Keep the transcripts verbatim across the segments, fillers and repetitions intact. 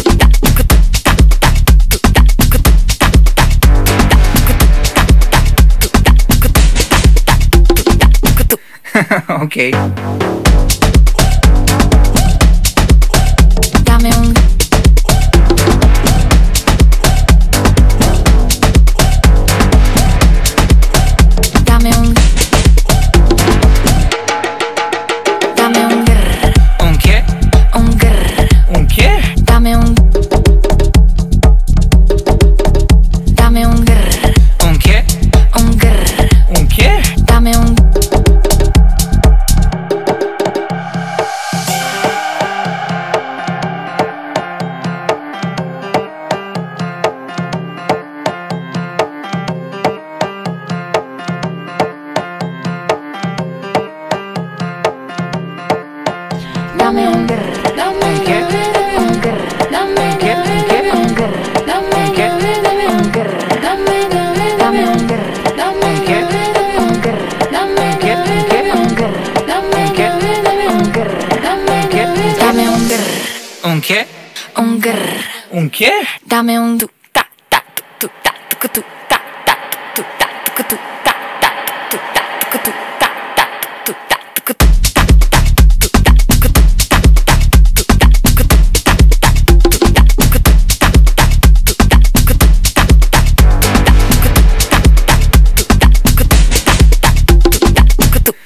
Ok. Dame un Dame un Dame un grr. ¿Un qué? Un grr. ¿Un qué? Dame un Dame un grr. ¿Un qué? Un grr. ¿Un qué? Dame un Dame un grr. Dame ¿Un qué? un grr. Dame ¿Un qué? ¿Un qué? un grr. Dame ¿Un qué? dame un grr. Dame dame un grr. Dame ¿Un qué? un grr. Dame ¿Un qué? ¿Un qué? un grr. Dame ¿Un qué? dame un grr. Dame qué? dame un grr. ¿Un qué? Un grr. ¿Un qué? Dame un tu ta ta tu ta tu tu ta ta tu ta tu tu ta ta tu ta tu tu ta ta tu ta tu tu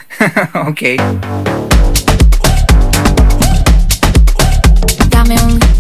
Ok. Dame un